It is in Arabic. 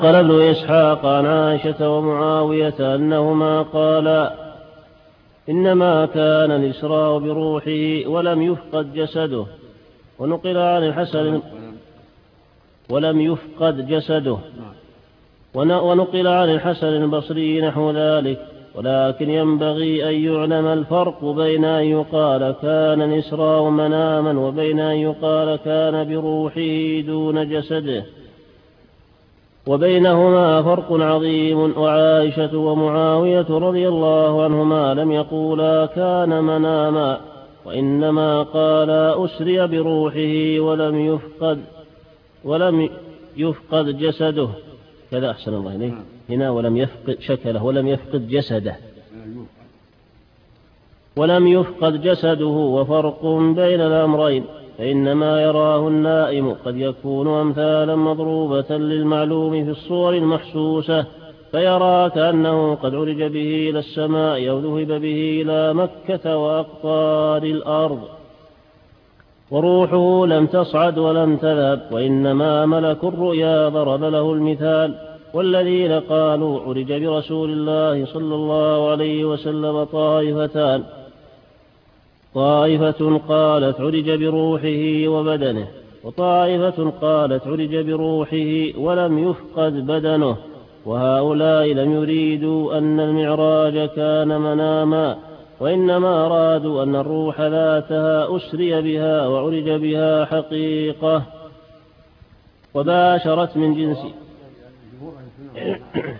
قال ابن إسحاق عن عائشة ومعاوية أنهما قالا إنما كان الإسراء بروحه ولم يفقد جسده. ونقل عن الحسن ولم يفقد جسده. ونقل عن الحسن البصري نحو ذلك. ولكن ينبغي أن يعلم الفرق بين أن يقال كان الإسراء مناما وبين أن يقال كان بروحه دون جسده، وبينهما فرق عظيم. وعائشة ومعاوية رضي الله عنهما لم يقولا كان مناما، وإنما قالا أسري بروحه ولم يفقد جسده. كذا أحسن الله إليه هنا ولم يفقد شكله ولم يفقد جسده ولم يفقد جسده. وفرق بين الأمرين، فإنما يراه النائم قد يكون أمثالا مضروبة للمعلوم في الصور المحسوسة، فيرى كأنه قد عرج به إلى السماء أو ذهب به إلى مكة وأقطار الأرض، وروحه لم تصعد ولم تذهب، وإنما ملك الرؤيا ضرب له المثال. والذين قالوا عرج برسول الله صلى الله عليه وسلم طائفتان، طائفة قالت عرج بروحه وبدنه، وطائفة قالت عرج بروحه ولم يفقد بدنه. وهؤلاء لم يريدوا أن المعراج كان مناما، وإنما أرادوا أن الروح ذاتها أسري بها وعرج بها حقيقة وباشرت من جنس